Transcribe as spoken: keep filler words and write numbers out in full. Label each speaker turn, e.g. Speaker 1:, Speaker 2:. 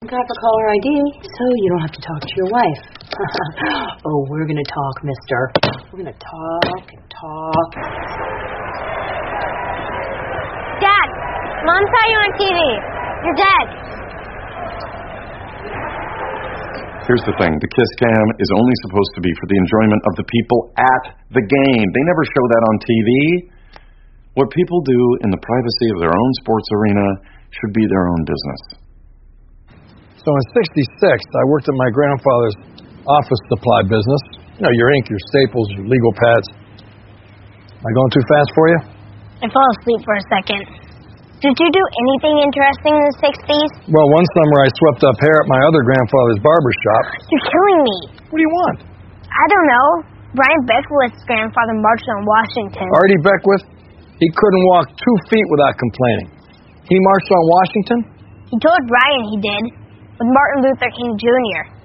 Speaker 1: got the caller I D, so you don't have to talk to your wife. Oh, we're going to talk, mister. We're going to talk and talk.
Speaker 2: Dad, Mom saw you on T V. You're dead.
Speaker 3: Here's the thing. The Kiss Cam is only supposed to be for the enjoyment of the people at the game. They never show that on T V. What people do in the privacy of their own sports arena should be their own business.
Speaker 4: So in sixty-six, I worked at my grandfather's office supply business. You know, your ink, your staples, your legal pads. Am I going too fast for you?
Speaker 2: I fell asleep for a second. Did you do anything interesting in the sixties?
Speaker 4: Well, one summer I swept up hair at my other grandfather's barber shop.
Speaker 2: You're killing me.
Speaker 4: What do you want?
Speaker 2: I don't know. Brian Beckwith's grandfather marched on Washington.
Speaker 4: Artie Beckwith? He couldn't walk two feet without complaining. He marched on Washington?
Speaker 2: He told Brian he did, with Martin Luther King Junior